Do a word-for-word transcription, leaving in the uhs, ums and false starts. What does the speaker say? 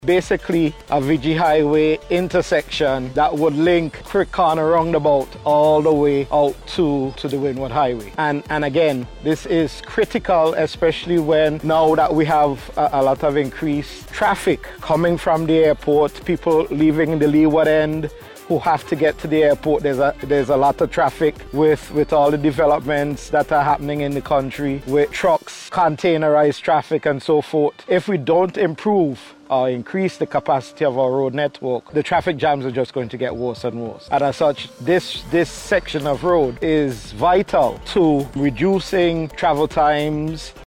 Basically a V G Highway intersection that would link Crick Corner roundabout all the way out to, to the Wynwood Highway. And, and again, this is critical, especially when now that we have a, a lot of increased traffic coming from the airport, people leaving the Leeward end who have to get to the airport. There's a, there's a lot of traffic with, with all the developments that are happening in the country, with trucks, containerized traffic and so forth. If we don't improve or increase the capacity of our road network, the traffic jams are just going to get worse and worse. And as such, this, this section of road is vital to reducing travel times,